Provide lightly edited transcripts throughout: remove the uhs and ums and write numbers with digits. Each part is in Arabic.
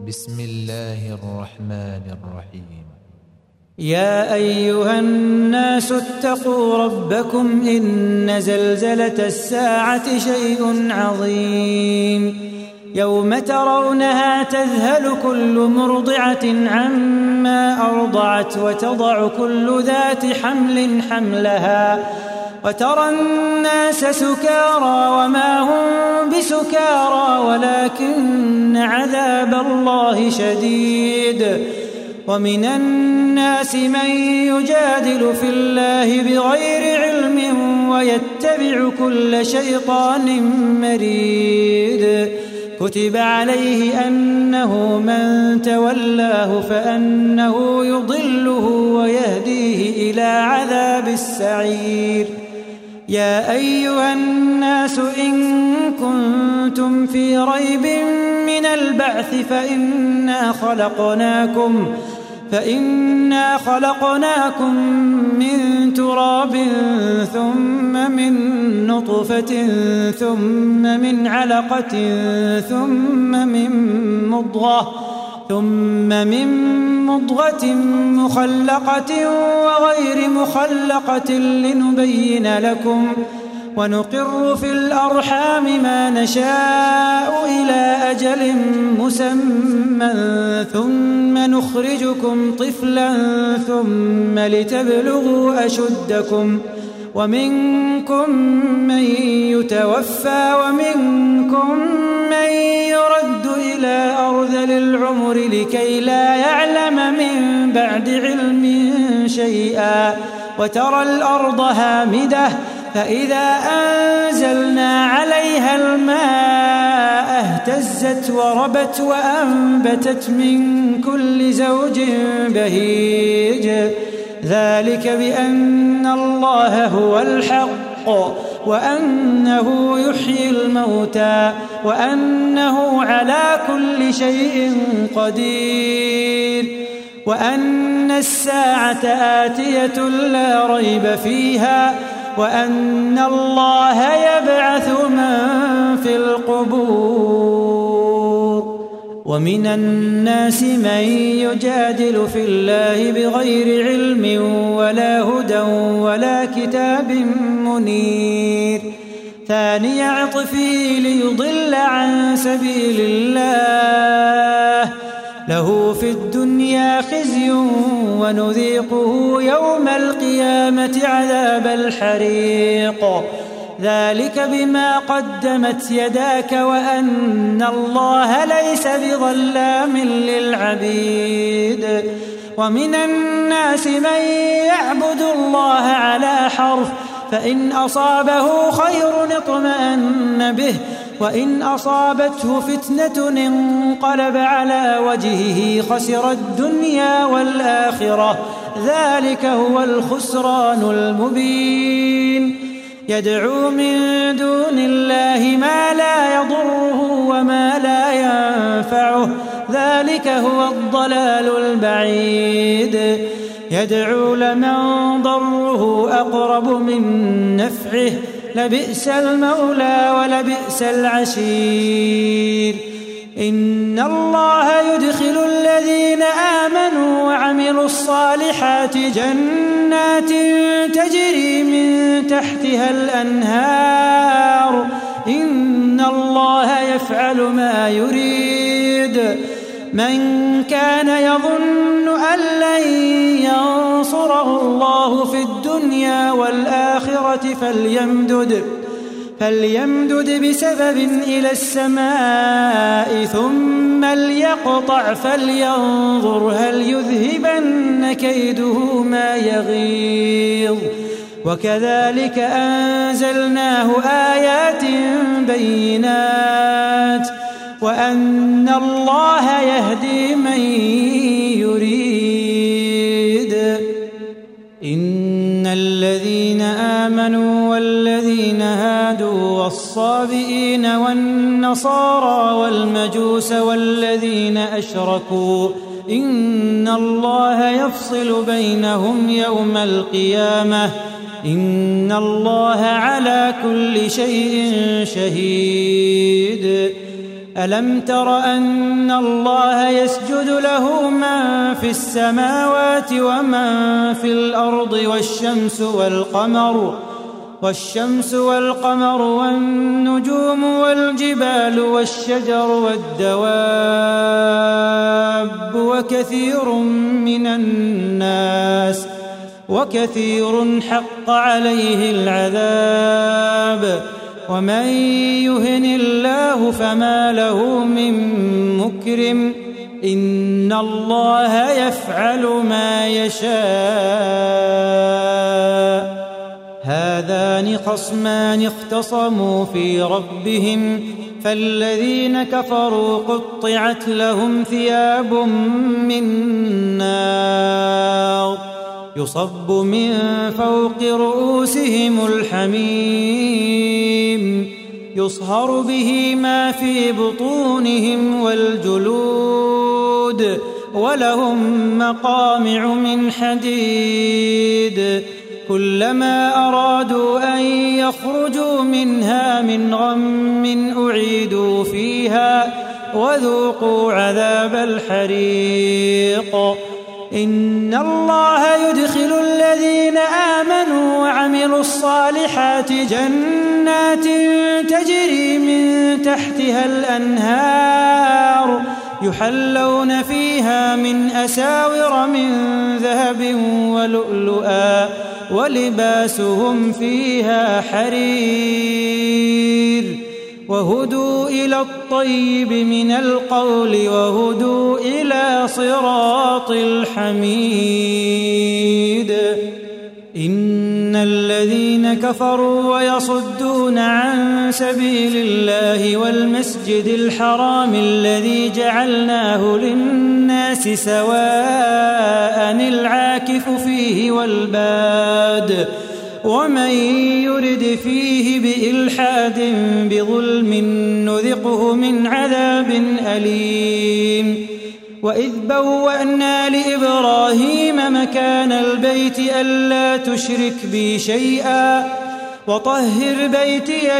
بسم الله الرحمن الرحيم. يا أيها الناس اتقوا ربكم إن زلزلة الساعة شيء عظيم يوم ترونها تذهل كل مرضعة عما أرضعت وتضع كل ذات حمل حملها وترى الناس سكارى وما هم بسكارى ولكن عذاب الله شديد. ومن الناس من يجادل في الله بغير علم ويتبع كل شيطان مريد. كتب عليه أنه من تولاه فأنه يضله ويهديه إلى عذاب السعير. يا أيها الناس إن كنتم في ريب من البعث فإنا خلقناكم من تراب ثم من نطفة ثم من علقة ثم من مضغة مخلقة وغير مخلقة لنبين لكم ونقر في الأرحام ما نشاء إلى أجل مسمى ثم نخرجكم طفلا ثم لتبلغوا أشدكم ومنكم من يتوفى ومنكم من يرد إلى أرذل العمر لكي لا يعلم من بعد علم شيئا. وترى الأرض هامدة فإذا أنزلنا عليها الماء اهتزت وربت وأنبتت من كل زوج بهيج. ذلك بأن الله هو الحق وأنه يحيي الموتى وأنه على كل شيء قدير وأن الساعة آتية لا ريب فيها وأن الله يبعث من في القبور. ومن الناس من يجادل في الله بغير علم ولا هدى ولا كتاب منير. ثاني عطفه ليضل عن سبيل الله له في الدنيا خزي ونذيقه يوم القيامة عذاب الحريق. ذلك بما قدمت يداك وأن الله ليس بظلام للعبيد. ومن الناس من يعبد الله على حرف فإن أصابه خير اطمأن به وإن أصابته فتنة انقلب على وجهه خسر الدنيا والآخرة. ذلك هو الخسران المبين. يدعو من دون الله ما لا يضره وما لا ينفعه ذلك هو الضلال البعيد. يدعو لمن ضره أقرب من نفعه لبئس المولى ولبئس العشير. إن الله يدخل الذين آمنوا وعملوا الصالحات جنات تجري من تحتها الأنهار إن الله يفعل ما يريد. من كان يظن أن لن ينصره الله في الدنيا والآخرة فليمدد بسبب إلى السماء ثم ليقطع فلينظر هل يذهبن كيده ما يغيظ. وكذلك أنزلناه آيات بينات وأن الله يهدي من يريد. إن الذين آمنوا والذين هادوا والصابئين والنصارى والمجوس والذين أشركوا إن الله يفصل بينهم يوم القيامة إن الله على كل شيء شهيد. ألم تر أن الله يسجد له من في السماوات ومن في الأرض والشمس والقمر والنجوم والجبال والشجر والدواب وكثير حق عليه العذاب ومن يهن الله فما له من مكرم إن الله يفعل ما يشاء هذان خصمان اختصموا في ربهم فالذين كفروا قطعت لهم ثياب من نار يصب من فوق رؤوسهم الحميم يصهر به ما في بطونهم والجلود ولهم مقامع من حديد كلما أرادوا أن يخرجوا منها من غم أعيدوا فيها وذوقوا عذاب الحريق إن الله يدخل الذين آمنوا وعملوا الصالحات جنات تجري من تحتها الأنهار يحلون فيها من أساور من ذهب ولؤلؤا ولباسهم فيها حرير وهدوا إلى الطيب من القول وهدوا إلى صراط الحميد إن الذين كفروا ويصدون عن سبيل الله والمسجد الحرام الذي جعلناه للناس سواء العاكف فيه والباد ومن يرد فيه بإلحاد بظلم نذقه من عذاب أليم وإذ بوأنا لإبراهيم مكان البيت ألا تشرك بي شيئا وطهر بيتي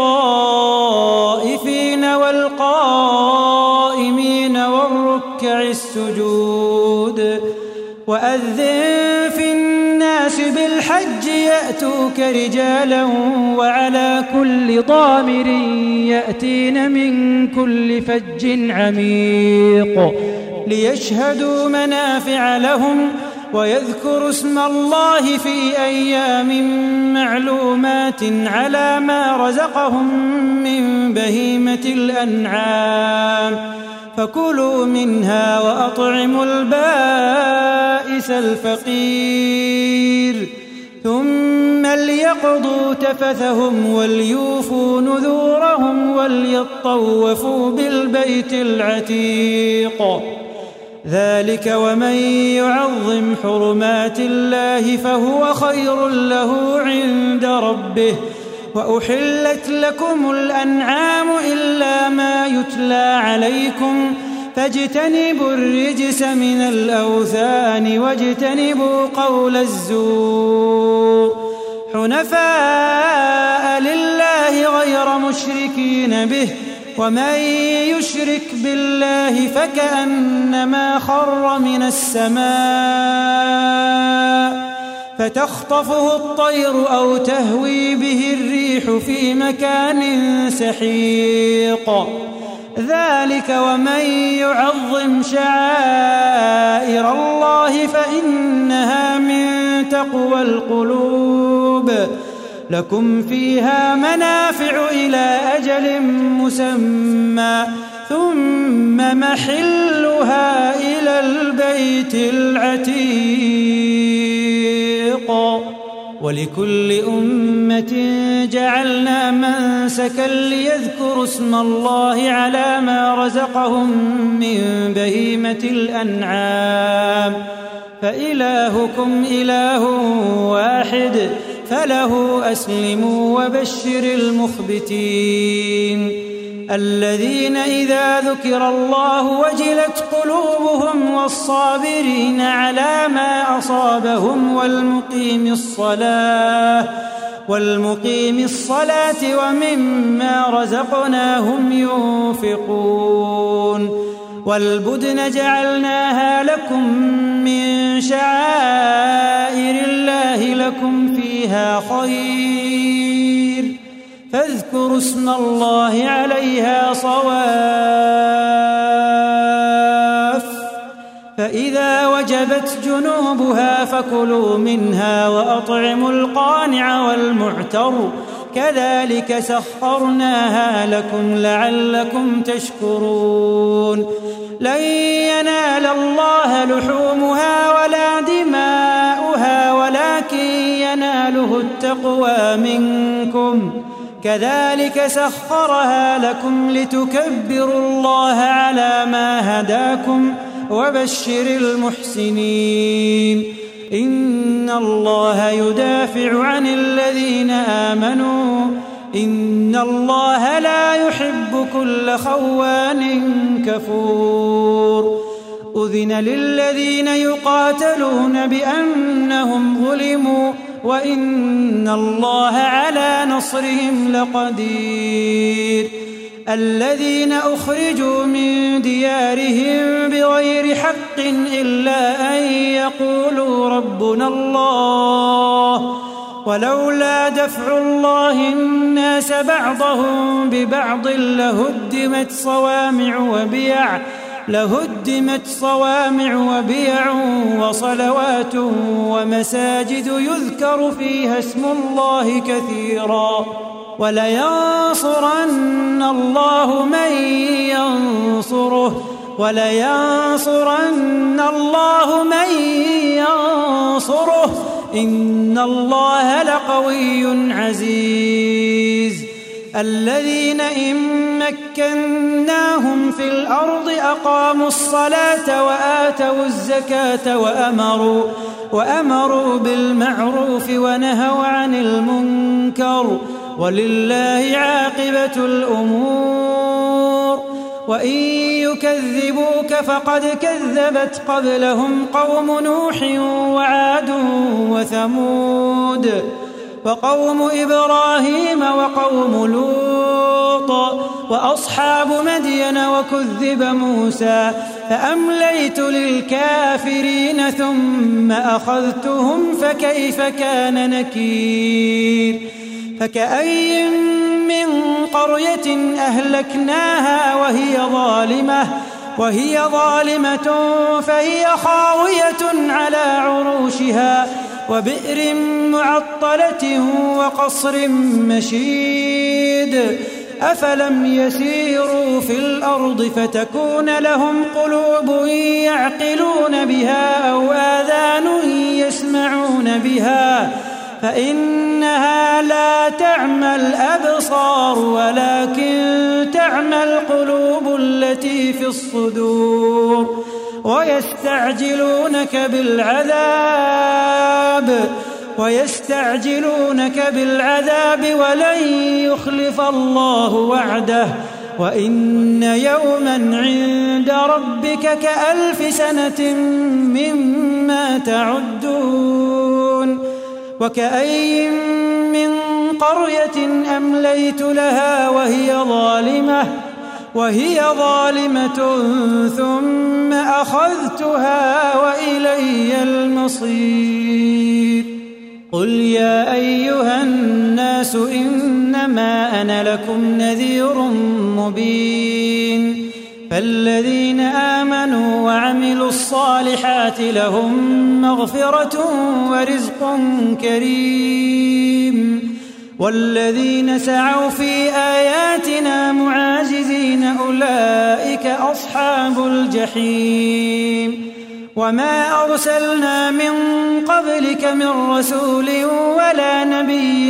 للطائفين والقائمين والركع السجود وأذن في الناس بالحج يأتوك رجالا وعلى كل ضامر يأتين من كل فج عميق ليشهدوا منافع لهم ويذكروا اسم الله في أيام معلومات على ما رزقهم من بهيمة الأنعام فكلوا منها وأطعموا البائس الفقير ثم ليقضوا تفثهم وليوفوا نذورهم وليطوفوا بالبيت العتيق ذلك ومن يعظم حرمات الله فهو خير له عند ربه وأحلت لكم الأنعام إلا ما يتلى عليكم فاجتنبوا الرجس من الأوثان واجتنبوا قول الزور حنفاء لله غير مشركين به ومن يشرك بالله فكأنما خر من السماء فتخطفه الطير أو تهوي به الريح في مكان سحيق ذلك ومن يعظم شعائر الله فإنها من تقوى القلوب لكم فيها منافع إلى أجل مسمى ثم محلها إلى البيت العتيق ولكل أمة جعلنا منسكا ليذكروا اسم الله على ما رزقهم من بهيمة الأنعام فإلهكم إله واحد فله أسلموا وبشر المخبتين الذين إذا ذكر الله وجلت قلوبهم والصابرين على ما أصابهم والمقيم الصلاة ومما رزقناهم ينفقون والبدن جعلناها لكم من شعائر الله لكم فيها خير فاذكروا اسم الله عليها صواف فإذا وجبت جنوبها فكلوا منها وأطعموا القانع والمعتر كذلك سخرناها لكم لعلكم تشكرون لن ينال الله لحومها ولا دماؤها ولكن يناله التقوى منكم كذلك سخرها لكم لتكبروا الله على ما هداكم وبشر المحسنين إن الله يدافع عن الذين آمنوا إن الله لا يحب كل خوان كفور أذن للذين يقاتلون بأنهم ظلموا وإن الله على نصرهم لقدير الذين أخرجوا من ديارهم بغير حق إلا أن يقولوا ربنا الله ولولا دفع الله الناس بعضهم ببعض لهدمت صوامع وبيع وصلوات ومساجد يذكر فيها اسم الله كثيرا ولينصرن الله من ينصره إن الله لقوي عزيز الذين إن مكناهم في الأرض أقاموا الصلاة وآتوا الزكاة وأمروا بالمعروف ونهوا عن المنكر ولله عاقبة الأمور وإن يكذبوك فقد كذبت قبلهم قوم نوح وعاد وثمود وقوم إبراهيم وقوم لوط وأصحاب مدين وكذب موسى فأمليت للكافرين ثم أخذتهم فكيف كان نكير فكأي من قرية أهلكناها وهي ظالمة فهي خاوية على عروشها وبئر معطلة وقصر مشيد أفلم يسيروا في الأرض فتكون لهم قلوب يعقلون بها أو آذان يسمعون بها فإنها لا تعمى الأبصار ولكن تعمى القلوب التي في الصدور ويستعجلونك بالعذاب ولن يخلف الله وعده وإن يوما عند ربك كألف سنة مما تعدون وكأي من قرية أمليت لها وهي ظالمة ثم أخذتها وإلي المصير قل يا أيها الناس إنما أنا لكم نذير مبين فالذين آمنوا وعملوا الصالحات لهم مغفرة ورزق كريم والذين سعوا في آياتنا معاجزين أولئك أصحاب الجحيم وما أرسلنا من قبلك من رسول ولا نبي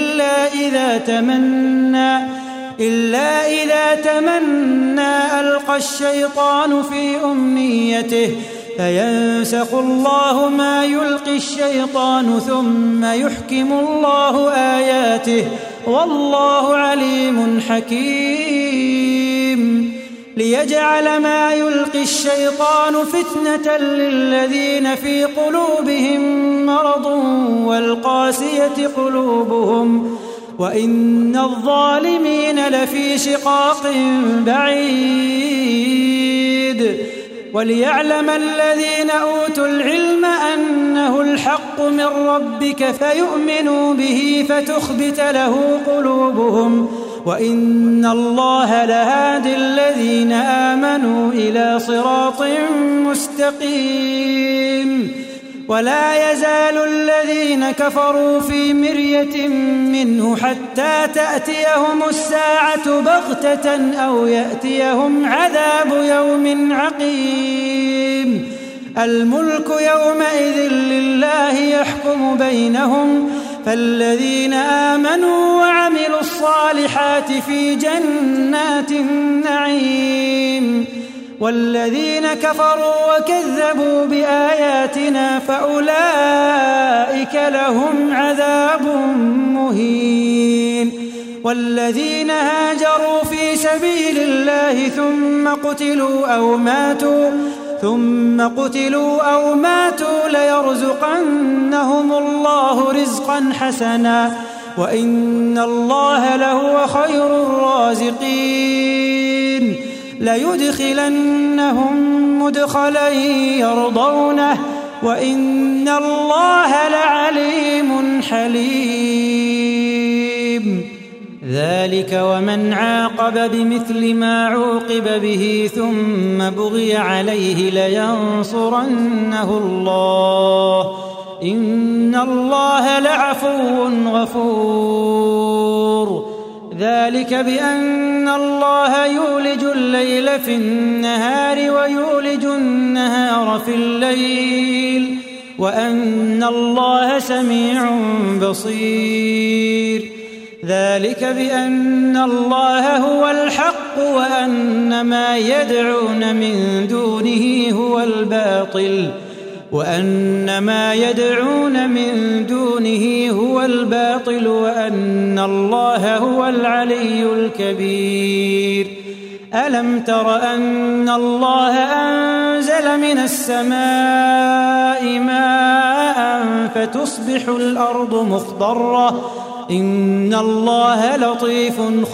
إلا إذا تمنى ألقى الشيطان في أمنيته فينسخ الله ما يلقي الشيطان ثم يحكم الله آياته والله عليم حكيم ليجعل ما يلقي الشيطان فتنة للذين في قلوبهم مرض والقاسية قلوبهم وإن الظالمين لفي شقاق بعيد. وليعلم الذين أوتوا العلم أنه الحق من ربك فيؤمنوا به فتخبت له قلوبهم وإن الله لهادي الذين آمنوا إلى صراط مستقيم. ولا يزال الذين كفروا في مرية منه حتى تأتيهم الساعة بغتة أو يأتيهم عذاب يوم عقيم. الملك يومئذ لله يحكم بينهم فالذين آمنوا وعملوا الصالحات في جنات النعيم والذين كفروا وكذبوا بآياتنا فأولئك لهم عذاب مهين. والذين هاجروا في سبيل الله ثم قتلوا أو ماتوا ليرزقنهم الله رزقا حسنا وإن الله لهو خير الرازقين. ليدخلنهم مدخلا يرضونه وإن الله لعليم حليم. ذلك ومن عاقب بمثل ما عوقب به ثم بغي عليه لينصرنه الله إن الله لعفو غفور. ذلك بأن الله يولج الليل في النهار ويولج النهار في الليل وأن الله سميع بصير. ذلك بأن الله هو الحق وأن ما يدعون من دونه هو الباطل وأن الله هو العلي الكبير. ألم تر أن الله أنزل من السماء ماء فتصبح الأرض مخضرة إن الله لطيف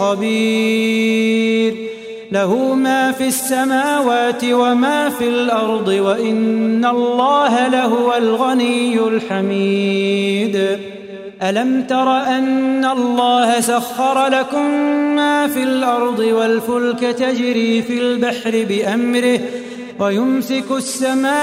خبير. له ما في السماوات وما في الأرض وإن الله لهو الغني الحميد. ألم تر أن الله سخر لكم ما في الأرض والفلك تجري في البحر بأمره ويمسك السماء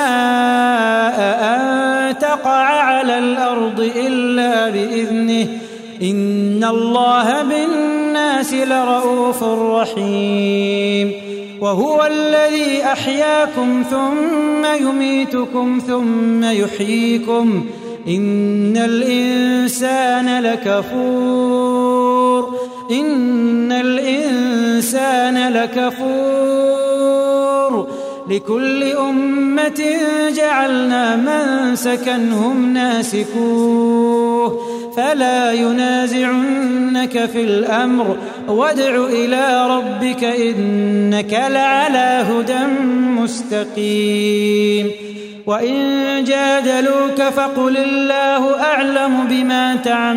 أن تقع على الأرض إلا بإذنه إن الله بالناس لرؤوف رحيم. وهو الذي أحياكم ثم يميتكم ثم يحييكم إن الإنسان لكفور. لكل أمة جعلنا منسكا هم ناسكوه فلا ينازعنك في الأمر وادع إلى ربك إنك لعلى هدى مستقيم. وإن جادلوك فقل الله أعلم بما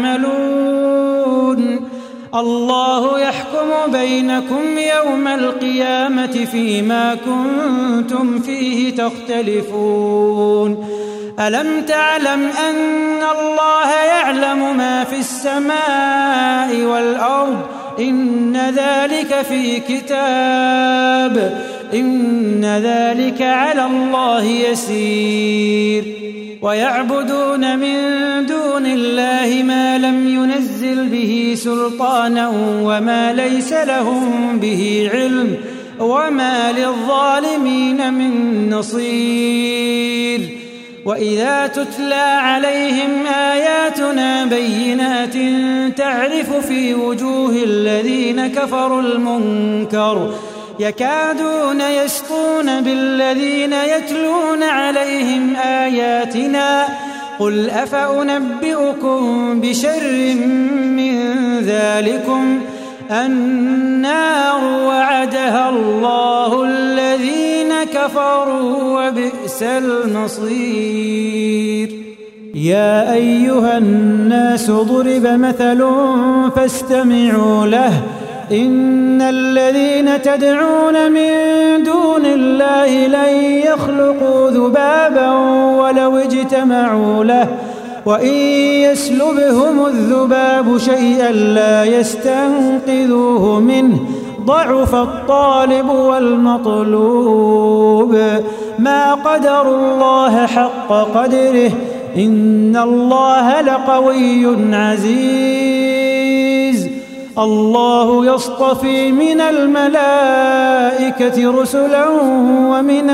تعملون الله يحكم بينكم يوم القيامة فيما كنتم فيه تختلفون. ألم تعلم أن الله يعلم ما في السماء والأرض إن ذلك في كتاب إن ذلك على الله يسير. ويعبدون من دون الله ما لم ينزل به سلطانا وما ليس لهم به علم وما للظالمين من نصير. وإذا تتلى عليهم آياتنا بينات تعرف في وجوه الذين كفروا المنكر يكادون يسطون بالذين يتلون عليهم آياتنا قل أفأنبئكم بشر من ذلكم النار وعدها الله الذين كفروا وبئس المصير. يا أيها الناس ضرب مثل فاستمعوا له إن الذين تدعون من دون الله لن يخلقوا ذبابا ولو اجتمعوا له وإن يسلبهم الذباب شيئا لا يستنقذوه منه ضعف الطالب والمطلوب ما قدروا الله حق قدره إن الله لقوي عزيز. الله يصطفي من الملائكة رسلا ومن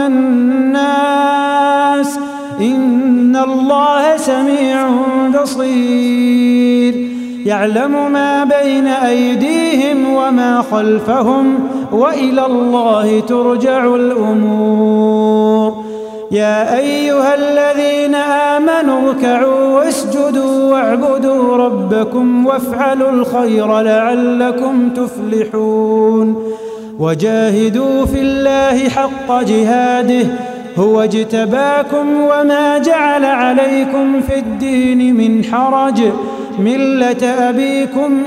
الناس إن الله سميع بصير. يعلم ما بين أيديهم وما خلفهم وإلى الله ترجع الأمور. يا أيها الذين آمنوا اركعوا واسجدوا واعبدوا ربكم وافعلوا الخير لعلكم تفلحون. وجاهدوا في الله حق جهاده هو اجتباكم وما جعل عليكم في الدين من حرج ملة أبيكم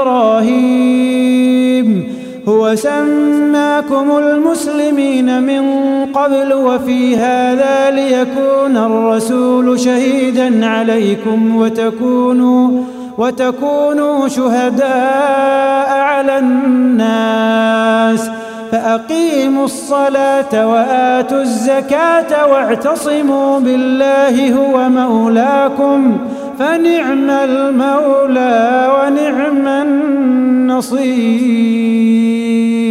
إبراهيم هو سماكم المسلمين من قبل وفي هذا ليكون الرسول شهيدا عليكم وتكونوا شهداء على الناس فأقيموا الصلاة وآتوا الزكاة واعتصموا بالله هو مولاكم فنعم المولى ونعم النصير.